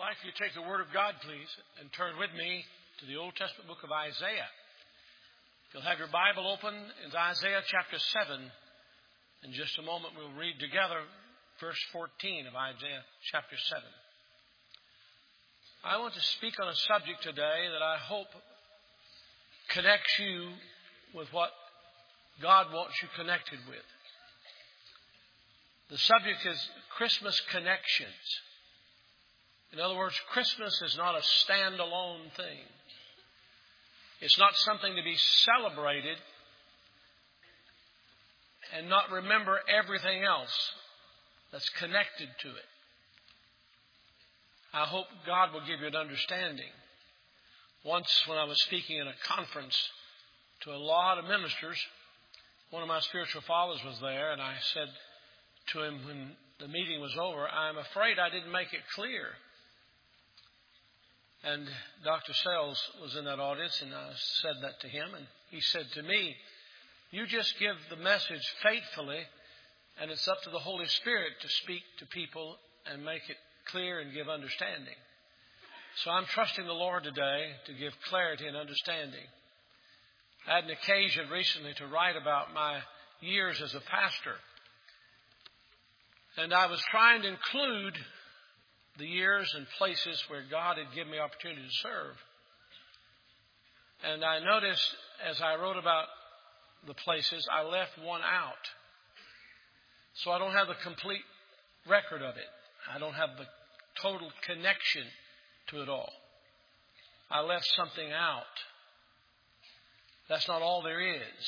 I'd like you to take the Word of God, please, and turn with me to the Old Testament book of Isaiah. If you'll have your Bible open, in Isaiah chapter 7. In just a moment, we'll read together verse 14 of Isaiah chapter 7. I want to speak on a subject today that I hope connects you with what God wants you connected with. The subject is Christmas connections. In other words, Christmas is not a standalone thing. It's not something to be celebrated and not remember everything else that's connected to it. I hope God will give you an understanding. Once when I was speaking in a conference to a lot of ministers, one of my spiritual fathers was there, and I said to him when the meeting was over, I'm afraid I didn't make it clear. And Dr. Sells was in that audience, and I said that to him, and he said to me, you just give the message faithfully, and it's up to the Holy Spirit to speak to people and make it clear and give understanding. So I'm trusting the Lord today to give clarity and understanding. I had an occasion recently to write about my years as a pastor, and I was trying to include the years and places where God had given me opportunity to serve. And I noticed as I wrote about the places, I left one out. So I don't have the complete record of it. I don't have the total connection to it all. I left something out. That's not all there is.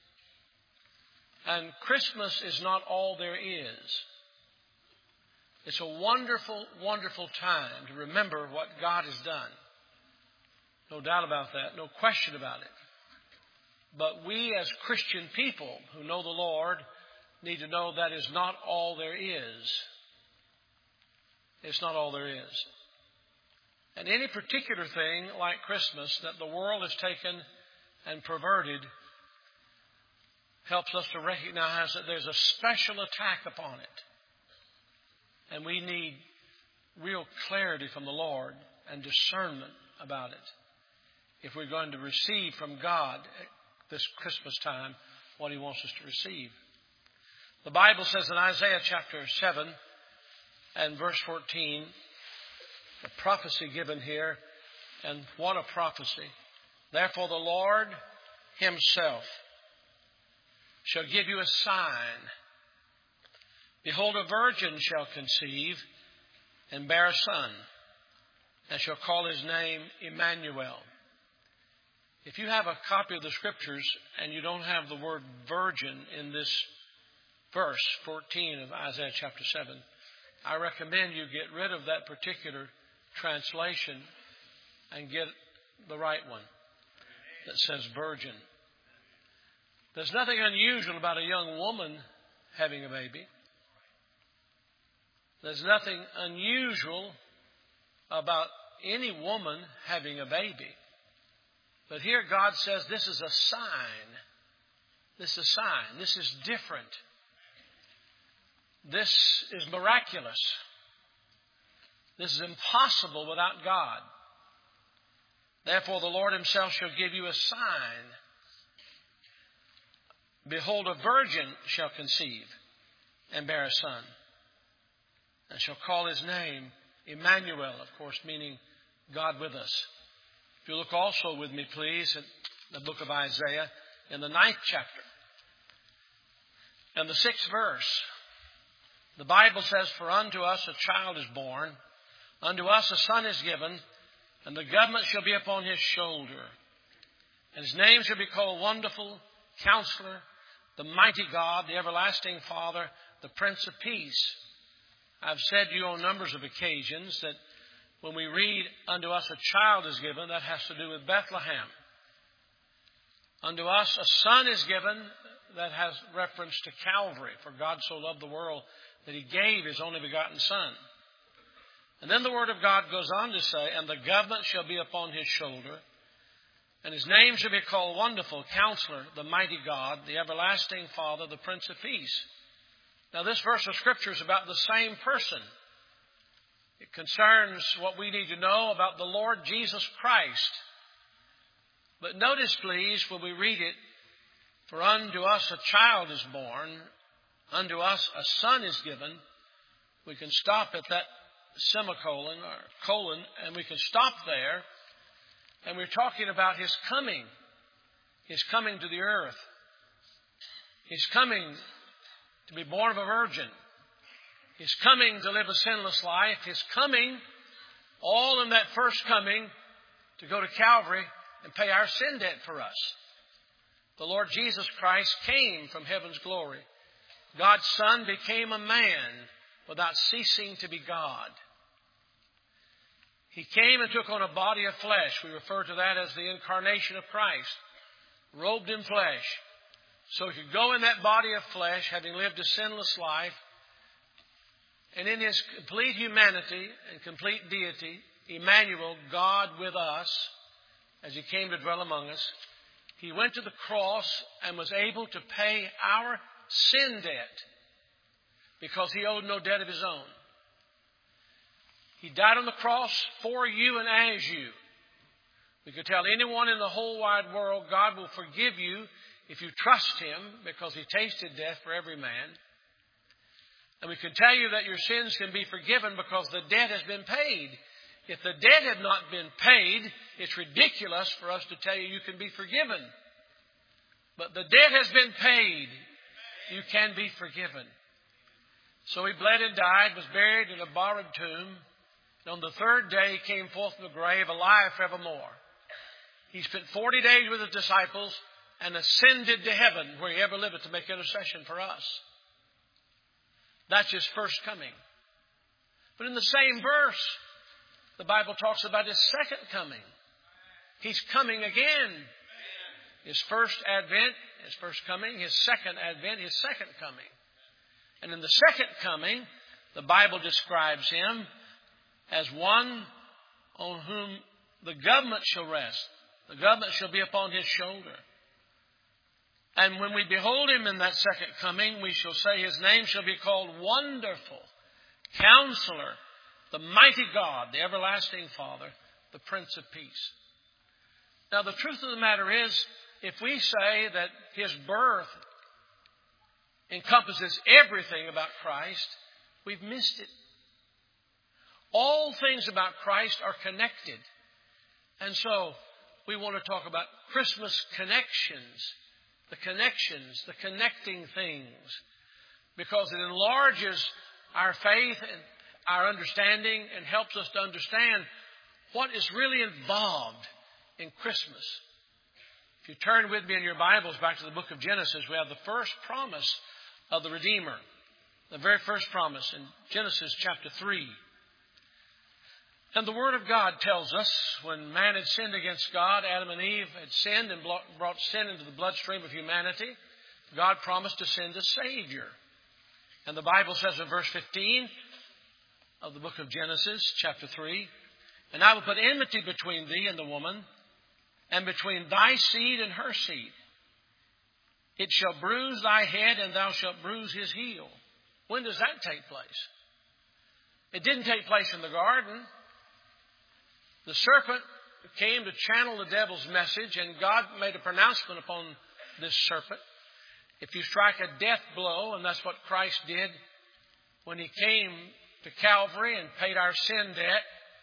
And Christmas is not all there is. It's a wonderful, wonderful time to remember what God has done. No doubt about that. No question about it. But we as Christian people who know the Lord need to know that is not all there is. It's not all there is. And any particular thing like Christmas that the world has taken and perverted helps us to recognize that there's a special attack upon it. And we need real clarity from the Lord and discernment about it if we're going to receive from God at this Christmas time what He wants us to receive. The Bible says in Isaiah chapter 7 and verse 14, the prophecy given here, and what a prophecy. Therefore the Lord Himself shall give you a sign. Behold, a virgin shall conceive and bear a son, and shall call his name Emmanuel. If you have a copy of the Scriptures and you don't have the word virgin in this verse 14 of Isaiah chapter 7, I recommend you get rid of that particular translation and get the right one that says virgin. There's nothing unusual about a young woman having a baby. There's nothing unusual about any woman having a baby. But here God says this is a sign. This is a sign. This is different. This is miraculous. This is impossible without God. Therefore the Lord Himself shall give you a sign. Behold, a virgin shall conceive and bear a son, and shall call his name Emmanuel, of course, meaning God with us. If you look also with me, please, at the book of Isaiah, in the 9th chapter, and the 6th verse, the Bible says, For unto us a child is born, unto us a son is given, and the government shall be upon his shoulder. And his name shall be called Wonderful, Counselor, the Mighty God, the Everlasting Father, the Prince of Peace. I've said to you on numbers of occasions that when we read, unto us a child is given, that has to do with Bethlehem. Unto us a son is given, that has reference to Calvary. For God so loved the world that He gave His only begotten Son. And then the Word of God goes on to say, and the government shall be upon His shoulder, and His name shall be called Wonderful, Counselor, the Mighty God, the Everlasting Father, the Prince of Peace. Now this verse of Scripture is about the same person. It concerns what we need to know about the Lord Jesus Christ. But notice, please, when we read it, for unto us a child is born, unto us a son is given. We can stop at that semicolon or colon, and we can stop there. And we're talking about His coming. His coming to the earth. His coming to be born of a virgin. His coming to live a sinless life. His coming, all in that first coming, to go to Calvary and pay our sin debt for us. The Lord Jesus Christ came from heaven's glory. God's Son became a man without ceasing to be God. He came and took on a body of flesh. We refer to that as the incarnation of Christ. Robed in flesh. So He could go in that body of flesh, having lived a sinless life. And in His complete humanity and complete deity, Emmanuel, God with us, as He came to dwell among us, He went to the cross and was able to pay our sin debt because He owed no debt of His own. He died on the cross for you and as you. We could tell anyone in the whole wide world, God will forgive you if you trust Him because He tasted death for every man. And we can tell you that your sins can be forgiven because the debt has been paid. If the debt had not been paid, it's ridiculous for us to tell you you can be forgiven. But the debt has been paid. You can be forgiven. So He bled and died, was buried in a borrowed tomb. And on the third day He came forth from the grave alive forevermore. He spent 40 days with His disciples and ascended to heaven where He ever liveth to make intercession for us. That's His first coming. But in the same verse, the Bible talks about His second coming. He's coming again. His first advent, His first coming. His second advent, His second coming. And in the second coming, the Bible describes Him as one on whom the government shall rest. The government shall be upon His shoulder. And when we behold Him in that second coming, we shall say His name shall be called Wonderful, Counselor, the Mighty God, the Everlasting Father, the Prince of Peace. Now, the truth of the matter is, if we say that His birth encompasses everything about Christ, we've missed it. All things about Christ are connected. And so, we want to talk about Christmas connections, the connecting things, because it enlarges our faith and our understanding and helps us to understand what is really involved in Christmas. If you turn with me in your Bibles back to the book of Genesis, we have the first promise of the Redeemer. The very first promise in Genesis chapter 3. And the Word of God tells us when man had sinned against God, Adam and Eve had sinned and brought sin into the bloodstream of humanity, God promised to send a Savior. And the Bible says in verse 15 of the book of Genesis, chapter 3, and I will put enmity between thee and the woman, and between thy seed and her seed. It shall bruise thy head, and thou shalt bruise his heel. When does that take place? It didn't take place in the garden. The serpent came to channel the devil's message, and God made a pronouncement upon this serpent. If you strike a death blow, and that's what Christ did when He came to Calvary and paid our sin debt,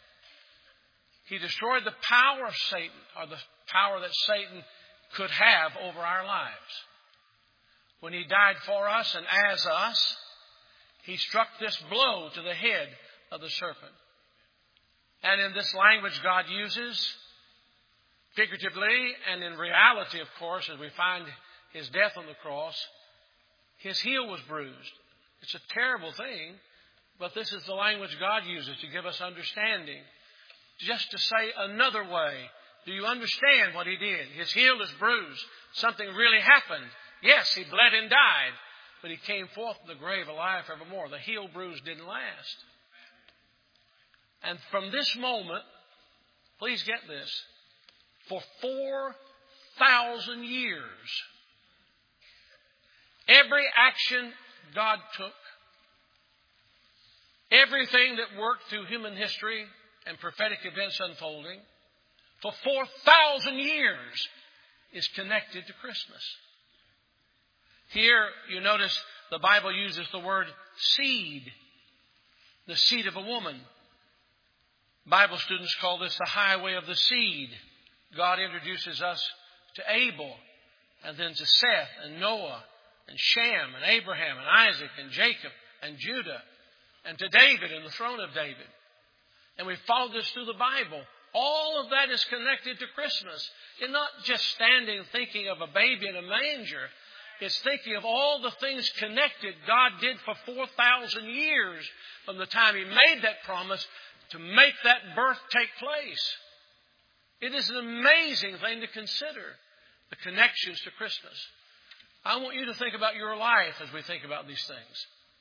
He destroyed the power of Satan, or the power that Satan could have over our lives. When He died for us and as us, He struck this blow to the head of the serpent. And in this language God uses, figuratively and in reality, of course, as we find His death on the cross, His heel was bruised. It's a terrible thing, but this is the language God uses to give us understanding. Just to say another way, do you understand what He did? His heel is bruised. Something really happened. Yes, He bled and died, but He came forth from the grave alive forevermore. The heel bruise didn't last. And from this moment, please get this, for 4,000 years, every action God took, Everything that worked through human history and prophetic events unfolding for 4,000 years is connected to Christmas. Here, you notice the Bible uses the word seed, the seed of a woman. Bible students call this the highway of the seed. God introduces us to Abel, and then to Seth and Noah and Shem and Abraham and Isaac and Jacob and Judah, and to David and the throne of David. And we follow this through the Bible. All of that is connected to Christmas. It's not just standing thinking of a baby in a manger. It's thinking of all the things connected God did for 4,000 years from the time He made that promise to make that birth take place. It is an amazing thing to consider, the connections to Christmas. I want you to think about your life as we think about these things.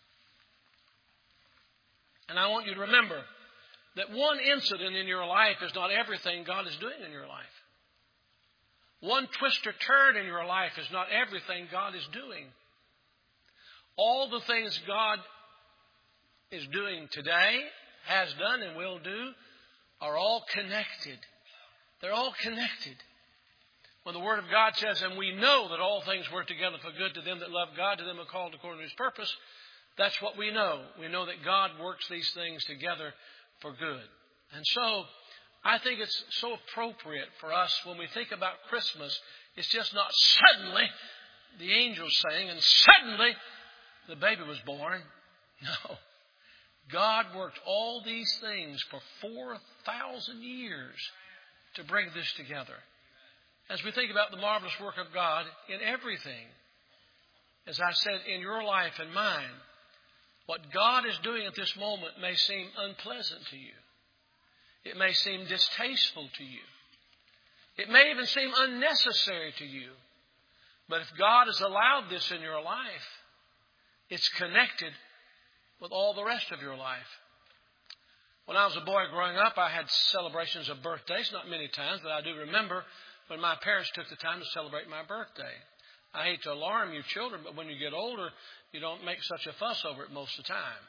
And I want you to remember that one incident in your life is not everything God is doing in your life. One twist or turn in your life is not everything God is doing. All the things God is doing today, has done and will do, are all connected. They're all connected. When the Word of God says, and we know that all things work together for good to them that love God, to them who are called according to His purpose, that's what we know. We know that God works these things together for good. And so, I think it's so appropriate for us when we think about Christmas. It's just not suddenly the angels sang and suddenly the baby was born. No. God worked all these things for 4,000 years to bring this together. As we think about the marvelous work of God in everything, as I said, in your life and mine, what God is doing at this moment may seem unpleasant to you. It may seem distasteful to you. It may even seem unnecessary to you. But if God has allowed this in your life, it's connected with all the rest of your life. When I was a boy growing up, I had celebrations of birthdays, not many times, but I do remember when my parents took the time to celebrate my birthday. I hate to alarm you children, but when you get older, you don't make such a fuss over it most of the time.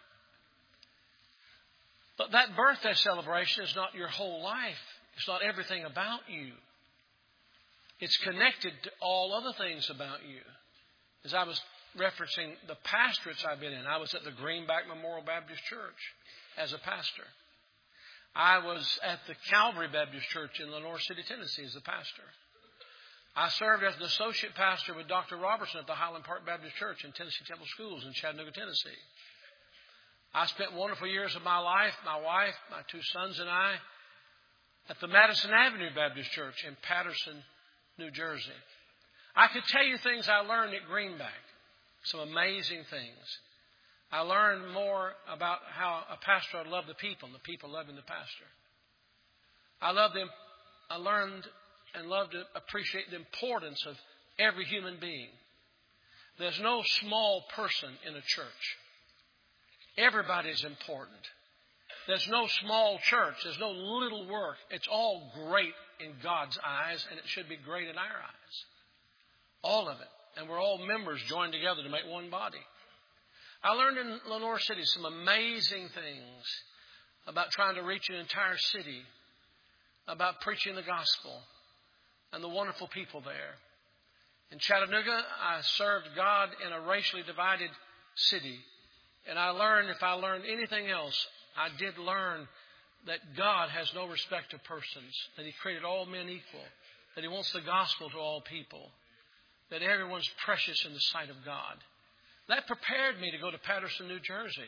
But that birthday celebration is not your whole life. It's not everything about you. It's connected to all other things about you. As I was referencing the pastorates I've been in, I was at the Greenback Memorial Baptist Church as a pastor. I was at the Calvary Baptist Church in Lenore City, Tennessee as a pastor. I served as an associate pastor with Dr. Robertson at the Highland Park Baptist Church in Tennessee Temple Schools in Chattanooga, Tennessee. I spent wonderful years of my life, my wife, my two sons and I, at the Madison Avenue Baptist Church in Patterson, New Jersey. I could tell you things I learned at Greenback, some amazing things. I learned more about how a pastor ought to love the people and the people loving the pastor. I learned and loved to appreciate the importance of every human being. There's no small person in a church. Everybody's important. There's no small church. There's no little work. It's all great in God's eyes, and it should be great in our eyes. All of it. And we're all members joined together to make one body. I learned in Lenore City some amazing things about trying to reach an entire city, about preaching the gospel, and the wonderful people there. In Chattanooga, I served God in a racially divided city. And I learned, if I learned anything else, I did learn that God has no respect of persons, that He created all men equal, that He wants the gospel to all people, that everyone's precious in the sight of God. That prepared me to go to Patterson, New Jersey.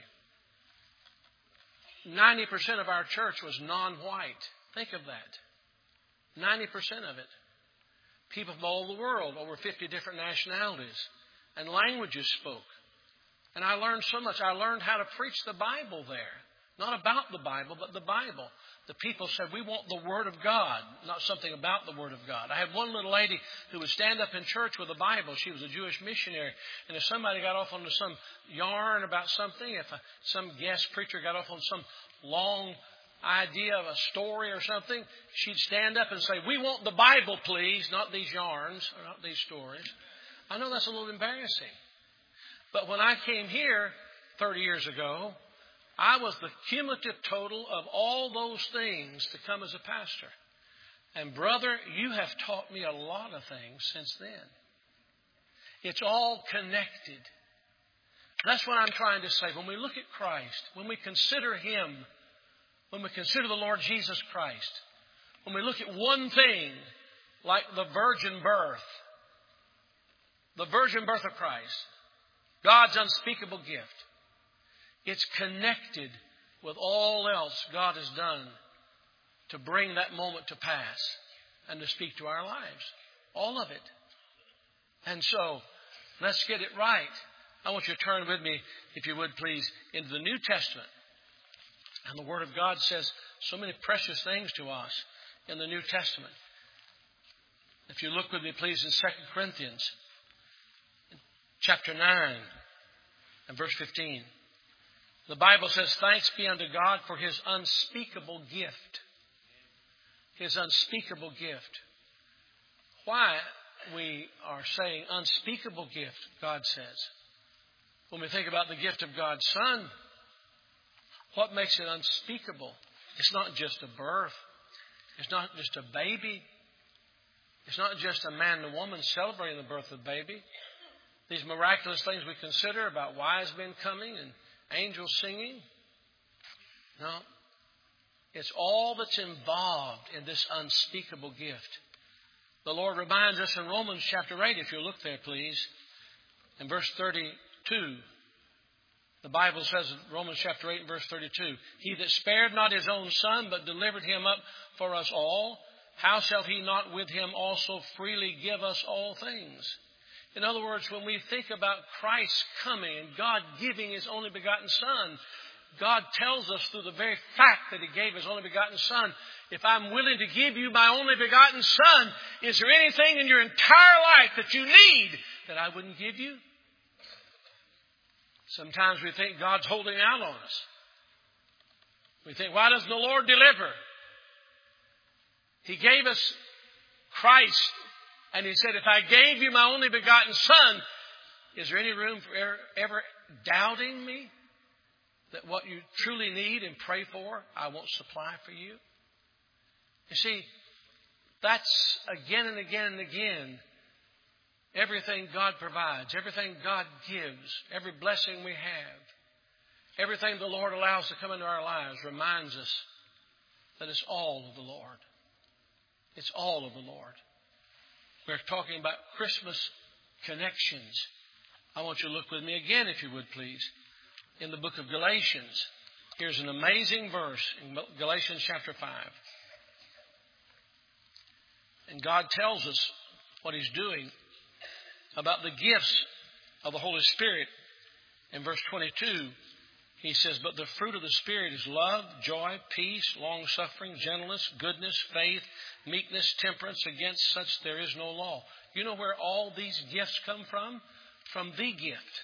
90% of our church was non-white. Think of that. 90% of it. People from all the world, over 50 different nationalities and languages spoke. And I learned so much. I learned how to preach the Bible there. Not about the Bible, but the Bible. The people said, we want the Word of God, not something about the Word of God. I had one little lady who would stand up in church with a Bible. She was a Jewish missionary. And if somebody got off onto some yarn about something, if some guest preacher got off on some long idea of a story or something, she'd stand up and say, we want the Bible, please, not these yarns, or not these stories. I know that's a little embarrassing. But when I came here 30 years ago, I was the cumulative total of all those things to come as a pastor. And brother, you have taught me a lot of things since then. It's all connected. That's what I'm trying to say. When we look at Christ, when we consider Him, when we consider the Lord Jesus Christ, when we look at one thing like the virgin birth of Christ, God's unspeakable gift, it's connected with all else God has done to bring that moment to pass and to speak to our lives. All of it. And so, let's get it right. I want you to turn with me, if you would please, into the New Testament. And the Word of God says so many precious things to us in the New Testament. If you look with me, please, in 2 Corinthians, chapter 9 and verse 15. The Bible says, thanks be unto God for His unspeakable gift. His unspeakable gift. Why we are saying unspeakable gift, God says. When we think about the gift of God's Son, what makes it unspeakable? It's not just a birth. It's not just a baby. It's not just a man and a woman celebrating the birth of the baby. These miraculous things we consider about wise men coming and angels singing. No. It's all that's involved in this unspeakable gift. The Lord reminds us in Romans chapter 8, if you'll look there, please, in verse 32. The Bible says in Romans chapter 8 and verse 32, He that spared not His own Son, but delivered Him up for us all, how shall He not with Him also freely give us all things? In other words, when we think about Christ coming and God giving His only begotten Son, God tells us through the very fact that He gave His only begotten Son, if I'm willing to give you my only begotten Son, is there anything in your entire life that you need that I wouldn't give you? Sometimes we think God's holding out on us. We think, why doesn't the Lord deliver? He gave us Christ, and He said, if I gave you my only begotten Son, is there any room for ever doubting me? That what you truly need and pray for, I won't supply for you? You see, that's again and again and again, everything God provides, everything God gives, every blessing we have, everything the Lord allows to come into our lives reminds us that it's all of the Lord. It's all of the Lord. We're talking about Christmas connections. I want you to look with me again, if you would, please, in the book of Galatians. Here's an amazing verse in Galatians chapter 5. And God tells us what He's doing about the gifts of the Holy Spirit. In verse 22, He says, but the fruit of the Spirit is love, joy, peace, long-suffering, gentleness, goodness, faith, meekness, temperance. Against such there is no law. You know where all these gifts come from? From the gift.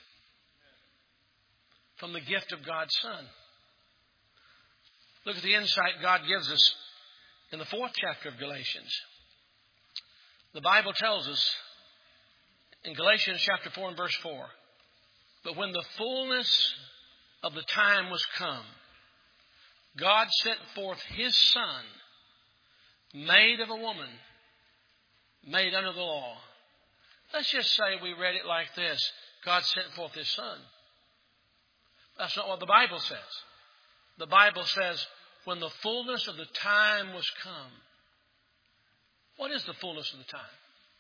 From the gift of God's Son. Look at the insight God gives us in the 4th chapter of Galatians. The Bible tells us in Galatians chapter 4 and verse 4, but when the fullness of the time was come, God sent forth His Son, made of a woman, made under the law. Let's just say we read it like this. God sent forth His Son. That's not what the Bible says. The Bible says, when the fullness of the time was come. What is the fullness of the time?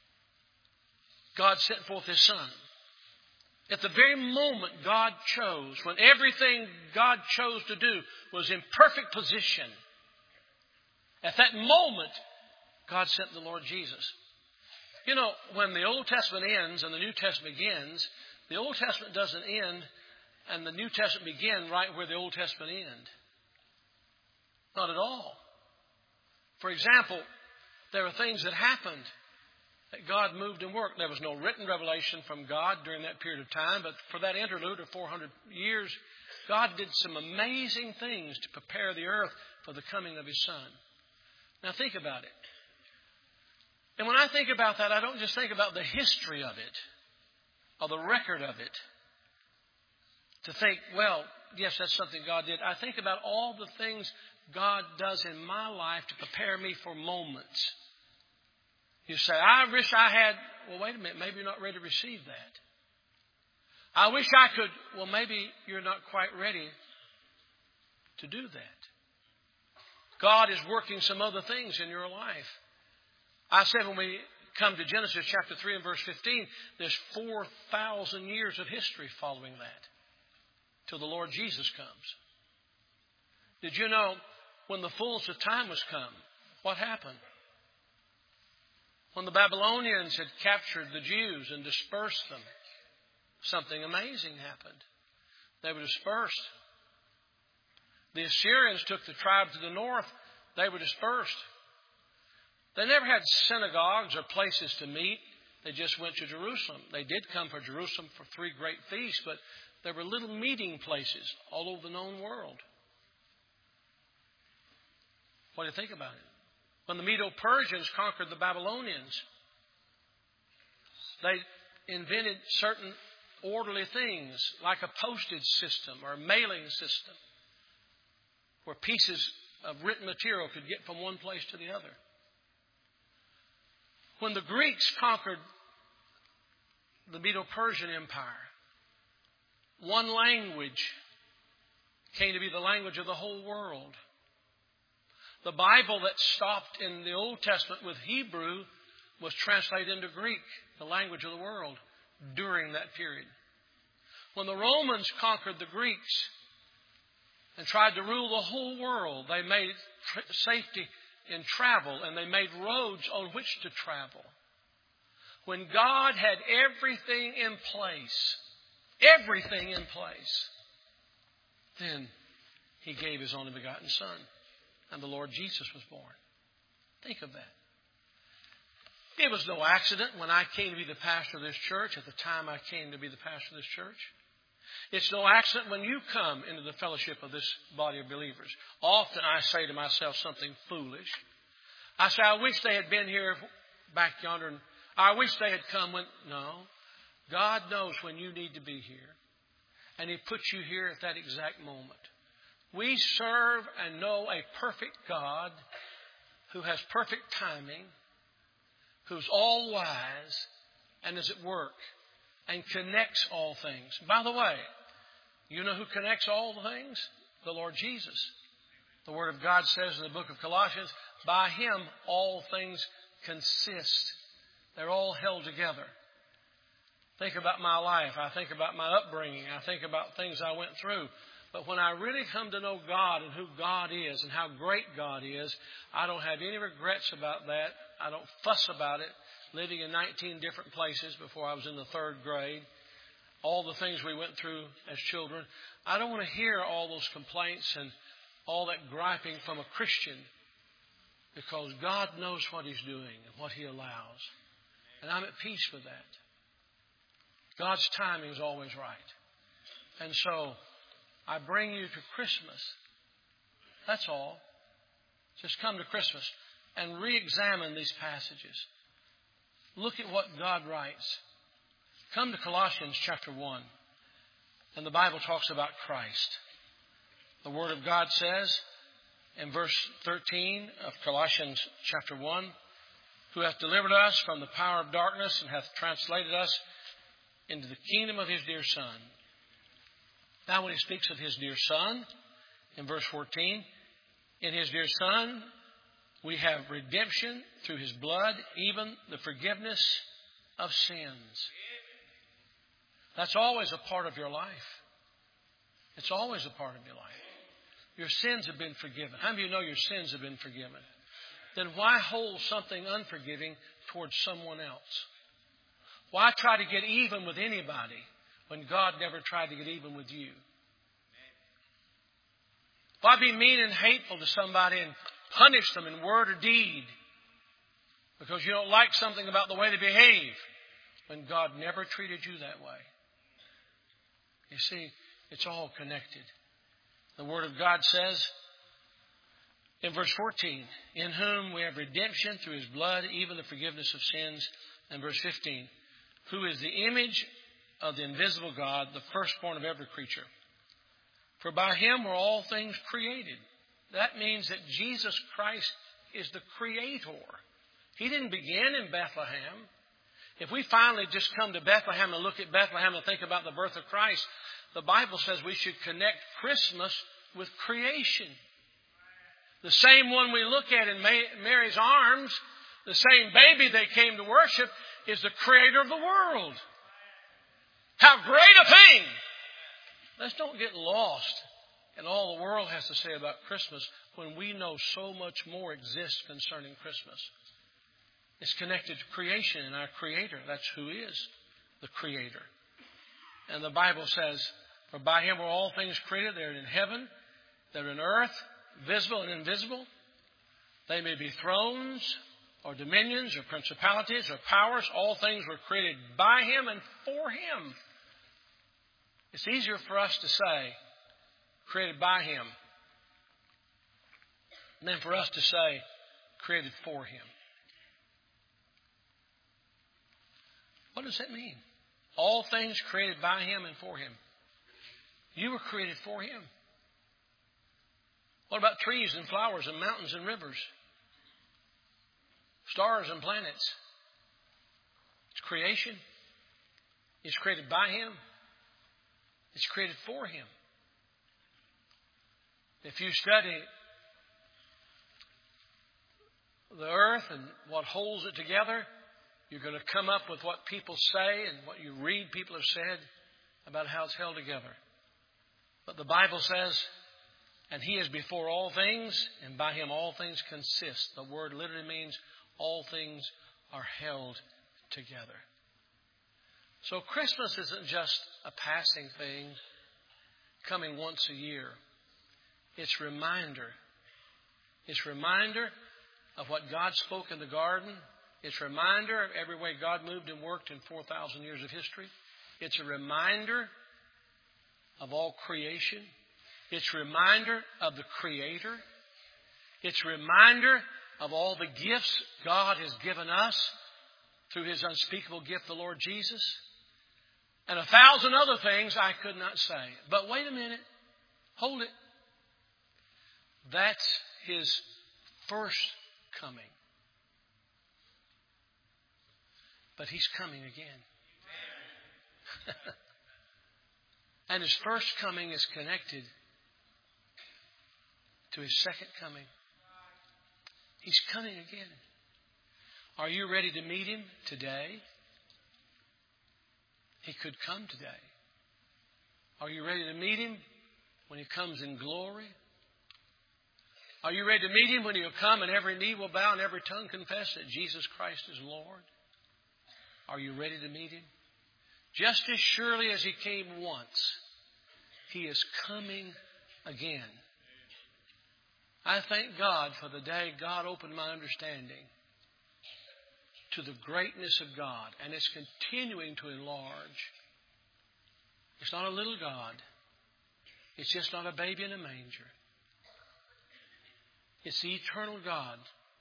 God sent forth His Son. At the very moment God chose, when everything God chose to do was in perfect position, at that moment, God sent the Lord Jesus. You know, when the Old Testament ends and the New Testament begins, the Old Testament doesn't end and the New Testament begin right where the Old Testament ends. Not at all. For example, there are things that happened that God moved and worked. There was no written revelation from God during that period of time, but for that interlude of 400 years, God did some amazing things to prepare the earth for the coming of His Son. Now think about it. And when I think about that, I don't just think about the history of it or the record of it. To think, well, yes, that's something God did. I think about all the things God does in my life to prepare me for moments. You say, I wish I had, well, wait a minute, maybe you're not ready to receive that. I wish I could, well, maybe you're not quite ready to do that. God is working some other things in your life. I said when we come to Genesis chapter 3 and verse 15, there's 4,000 years of history following that till the Lord Jesus comes. Did you know when the fullness of time was come, what happened? When the Babylonians had captured the Jews and dispersed them, something amazing happened. They were dispersed. The Assyrians took the tribes to the north. They were dispersed. They never had synagogues or places to meet. They just went to Jerusalem. They did come for Jerusalem for 3 great feasts, but there were little meeting places all over the known world. What do you think about it? When the Medo-Persians conquered the Babylonians, they invented certain orderly things like a postage system or a mailing system where pieces of written material could get from one place to the other. When the Greeks conquered the Medo-Persian Empire, one language came to be the language of the whole world. The Bible that stopped in the Old Testament with Hebrew was translated into Greek, the language of the world, during that period. When the Romans conquered the Greeks and tried to rule the whole world, they made safety in travel and they made roads on which to travel. When God had everything in place, then He gave His only begotten Son. And the Lord Jesus was born. Think of that. It was no accident when I came to be the pastor of this church, at the time I came to be the pastor of this church. It's no accident when you come into the fellowship of this body of believers. Often I say to myself something foolish. I say, I wish they had been here back yonder. And I wish they had come when... No. God knows when you need to be here. And He puts you here at that exact moment. We serve and know a perfect God who has perfect timing, who's all wise and is at work and connects all things. By the way, you know who connects all the things? The Lord Jesus. The Word of God says in the book of Colossians, by Him all things consist. They're all held together. Think about my life. I think about my upbringing. I think about things I went through. But when I really come to know God and who God is and how great God is, I don't have any regrets about that. I don't fuss about it. Living in 19 different places before I was in the 3rd grade. All the things we went through as children. I don't want to hear all those complaints and all that griping from a Christian. Because God knows what He's doing and what He allows. And I'm at peace with that. God's timing is always right. And so I bring you to Christmas. That's all. Just come to Christmas and re-examine these passages. Look at what God writes. Come to Colossians chapter 1. And the Bible talks about Christ. The Word of God says in verse 13 of Colossians chapter 1, who hath delivered us from the power of darkness and hath translated us into the kingdom of His dear Son. Now when he speaks of His dear Son, in verse 14, in His dear Son, we have redemption through His blood, even the forgiveness of sins. That's always a part of your life. It's always a part of your life. Your sins have been forgiven. How many of you know your sins have been forgiven? Then why hold something unforgiving towards someone else? Why try to get even with anybody when God never tried to get even with you? Why be mean and hateful to somebody and punish them in word or deed because you don't like something about the way they behave when God never treated you that way? You see, it's all connected. The Word of God says in verse 14, in whom we have redemption through His blood, even the forgiveness of sins. And verse 15, who is the image of the invisible God, the firstborn of every creature. For by Him were all things created. That means that Jesus Christ is the Creator. He didn't begin in Bethlehem. If we finally just come to Bethlehem and look at Bethlehem and think about the birth of Christ, the Bible says we should connect Christmas with creation. The same one we look at in Mary's arms, the same baby they came to worship, is the Creator of the world. How great a thing! Let's don't get lost in all the world has to say about Christmas when we know so much more exists concerning Christmas. It's connected to creation and our Creator. That's who is the Creator. And the Bible says, for by Him were all things created. They're in heaven, they're in earth, visible and invisible. They may be thrones or dominions or principalities or powers. All things were created by Him and for Him. It's easier for us to say, created by Him, than for us to say, created for Him. What does that mean? All things created by Him and for Him. You were created for Him. What about trees and flowers and mountains and rivers? Stars and planets? It's creation. It's created by Him. It's created for Him. If you study the earth and what holds it together, you're going to come up with what people say and what you read people have said about how it's held together. But the Bible says, and He is before all things, and by Him all things consist. The word literally means all things are held together. So Christmas isn't just a passing thing coming once a year. It's reminder. It's reminder of what God spoke in the garden. It's a reminder of every way God moved and worked in 4,000 years of history. It's a reminder of all creation. It's a reminder of the Creator. It's a reminder of all the gifts God has given us through His unspeakable gift, the Lord Jesus. And 1,000 other things I could not say. But wait a minute. Hold it. That's His first coming. But He's coming again. And His first coming is connected to His second coming. He's coming again. Are you ready to meet Him today? He could come today. Are you ready to meet Him when He comes in glory? Are you ready to meet Him when He'll come and every knee will bow and every tongue confess that Jesus Christ is Lord? Are you ready to meet Him? Just as surely as He came once, He is coming again. I thank God for the day God opened my understanding to the greatness of God, and it's continuing to enlarge. It's not a little God. It's just not a baby in a manger. It's the eternal God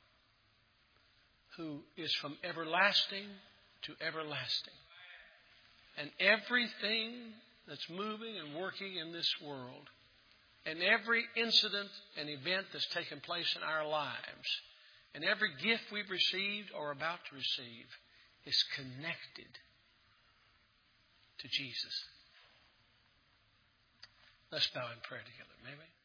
who is from everlasting to everlasting. And everything that's moving and working in this world, and every incident and event that's taken place in our lives, and every gift we've received or about to receive is connected to Jesus. Let's bow in prayer together, may we?